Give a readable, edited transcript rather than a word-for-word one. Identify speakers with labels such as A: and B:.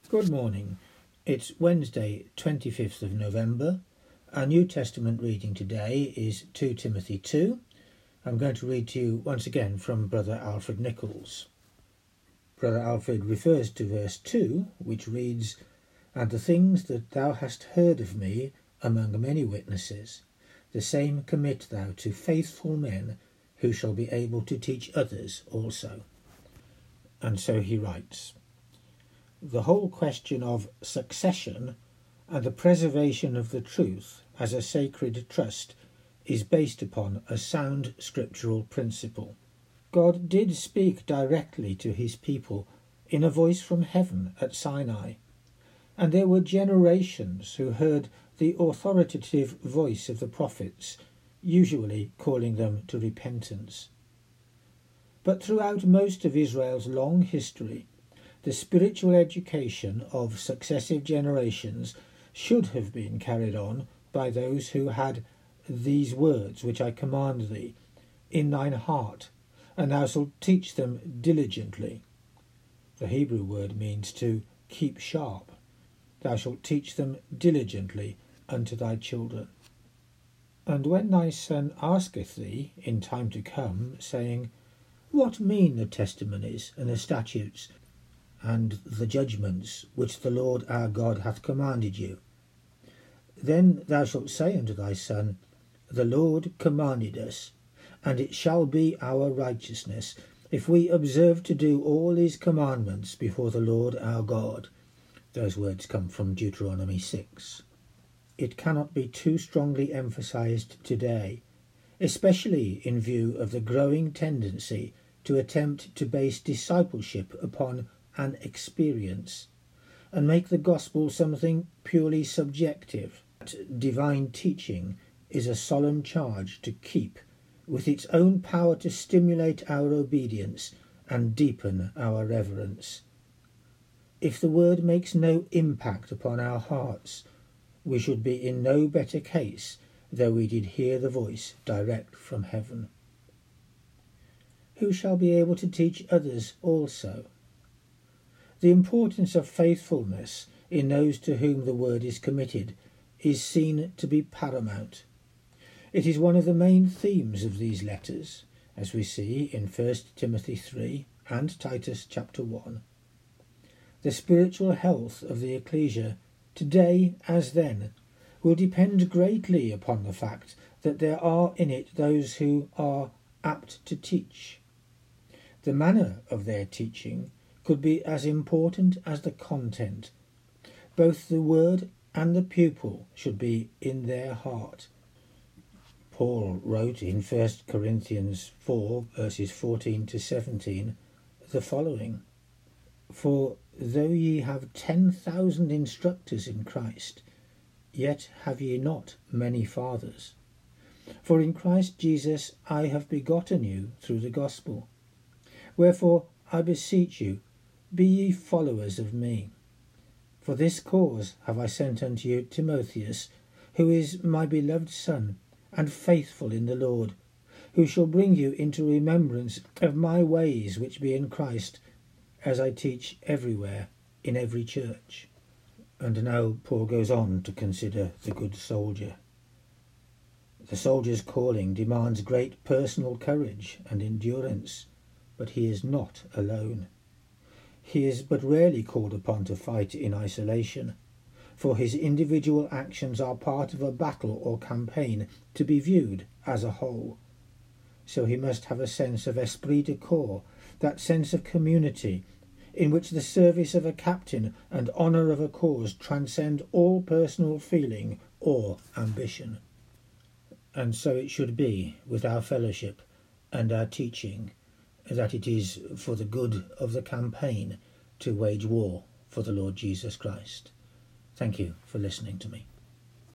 A: Good morning. It's Wednesday, 25th of November. Our New Testament reading today is 2 Timothy 2. I'm going to read to you once again from Brother Alfred Nichols. Brother Alfred refers to verse 2, which reads, "And the things that thou hast heard of me among many witnesses, the same commit thou to faithful men, who shall be able to teach others also." And so he writes, "The whole question of succession and the preservation of the truth as a sacred trust is based upon a sound scriptural principle. God did speak directly to his people in a voice from heaven at Sinai, and there were generations who heard the authoritative voice of the prophets, usually calling them to repentance. But throughout most of Israel's long history, the spiritual education of successive generations should have been carried on by those who had these words which I command thee in thine heart, and thou shalt teach them diligently." The Hebrew word means to keep sharp. "Thou shalt teach them diligently unto thy children. And when thy son asketh thee in time to come, saying, What mean the testimonies and the statutes and the judgments which the Lord our God hath commanded you? Then thou shalt say unto thy son, The Lord commanded us, and it shall be our righteousness, if we observe to do all his commandments before the Lord our God." Those words come from Deuteronomy 6. It cannot be too strongly emphasized today, especially in view of the growing tendency to attempt to base discipleship upon an experience and make the gospel something purely subjective. Divine teaching is a solemn charge to keep, with its own power to stimulate our obedience and deepen our reverence. If the word makes no impact upon our hearts, we should be in no better case though we did hear the voice direct from heaven. Who shall be able to teach others also? The importance of faithfulness in those to whom the word is committed is seen to be paramount. It is one of the main themes of these letters, as we see in 1 Timothy 3 and Titus chapter 1. The spiritual health of the ecclesia, today as then, will depend greatly upon the fact that there are in it those who are apt to teach. The manner of their teaching could be as important as the content. Both the word and the pupil should be in their heart. Paul wrote in 1 Corinthians 4 verses 14 to 17 the following, "For though ye have 10,000 instructors in Christ, yet have ye not many fathers. For in Christ Jesus I have begotten you through the gospel. Wherefore I beseech you, be ye followers of me. For this cause have I sent unto you Timotheus, who is my beloved son, and faithful in the Lord, who shall bring you into remembrance of my ways which be in Christ, as I teach everywhere in every church." And now Paul goes on to consider the good soldier. The soldier's calling demands great personal courage and endurance, but he is not alone. He is but rarely called upon to fight in isolation, for his individual actions are part of a battle or campaign to be viewed as a whole. So he must have a sense of esprit de corps, that sense of community, in which the service of a captain and honour of a cause transcend all personal feeling or ambition. And so it should be with our fellowship and our teaching, that it is for the good of the campaign to wage war for the Lord Jesus Christ. Thank you for listening to me.